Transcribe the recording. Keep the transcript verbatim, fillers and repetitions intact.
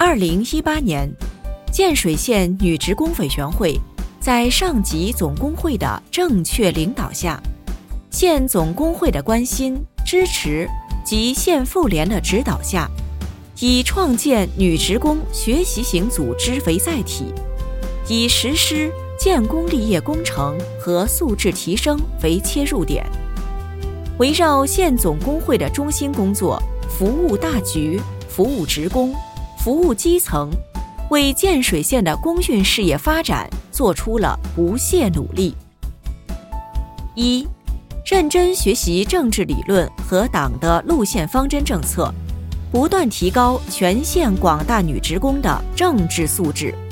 二零一八年，建水县女职工委员会在上级总工会的正确领导下，县总工会的关心、支持及县妇联的指导下，以创建女职工学习型组织为载体，以实施建功立业工程和素质提升为切入点，围绕县总工会的中心工作，服务大局，服务职工，服务基层，为建水县的工运事业发展做出了不懈努力。一、认真学习政治理论和党的路线方针政策，不断提高全县广大女职工的政治素质。